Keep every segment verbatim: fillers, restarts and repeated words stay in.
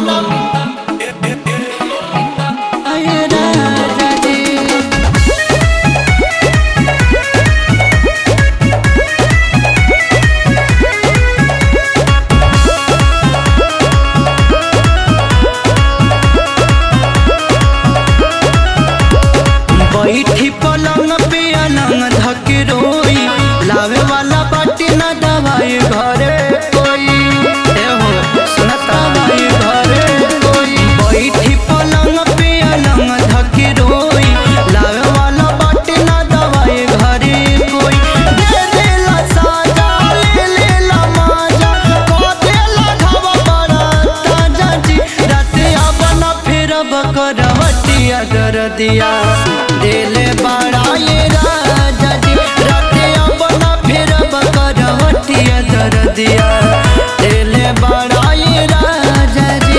बैठी पलंग पे अलंग धक रोई, लावे वाला बाटी न दवाई घरे कोई। एहो सुनता भाई घरे कोई। बैठी पलंग पे अलंग धक रोई, लावे वाला बाटी न दवाई घरे कोई। दे देला साजा ले लेला माजा, को देला घावा बड़ा ताजा जी। राते आबना फिरब करवटिया दरदिया देले बड़ा ये राजा जी। राते अपना फिरब करवटिया दरदिया देले बड़ा ये राजा जी।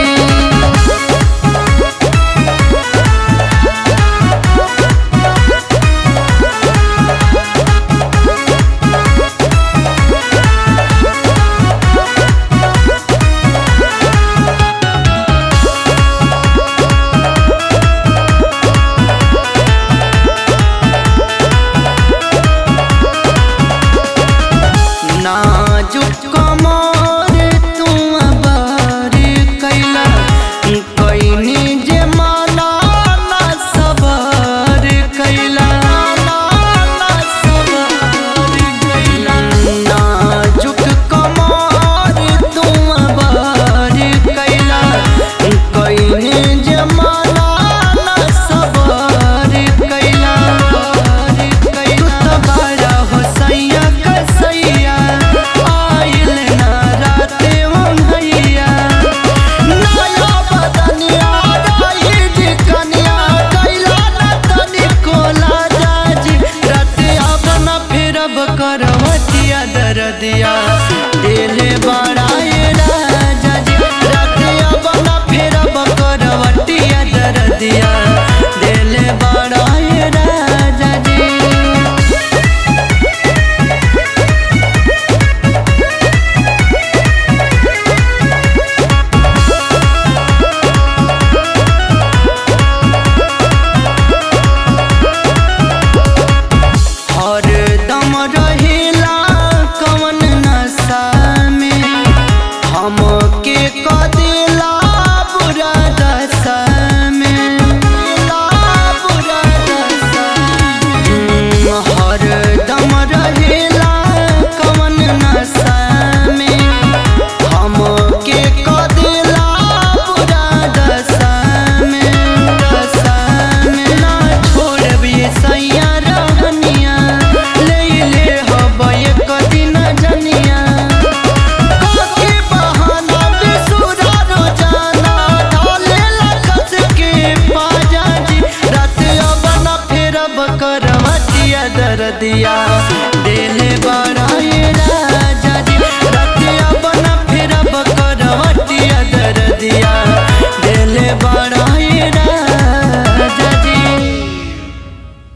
नाजुक कमर तू अबर कैला, कैनी जे माना ना सबर कैला। नाजुक कमर तू अबर कैला, कैनी जे माना ना सबर कैला। तू तो बड़ा हो सैया कसैया, आइल ना राते ओन्हैया। नया बदनिया रही जी कनिया, कैला ना तनिको लाजा जी। राते अपना फिरब करवटिया दरदिया देले बड़ा ये राजा जी। राते अपना फिरब करवटिया दरदिया देले बड़ा ये राजा जी। हरदम रहेला कवन नशा में, हमके क देला बुरा दशा में। बुरा दशा में हरदम रहेला कवन नशा में, हमके क देला बुरा दशा में। दशा में ना छोड़बी सैया रहनिया, ले ले हबय कदिन जनिया। काके बहाना बेसुरा रोजाना, ढालेला कस के बाजा जी। राते अपना फिरब करवटिया दरदिया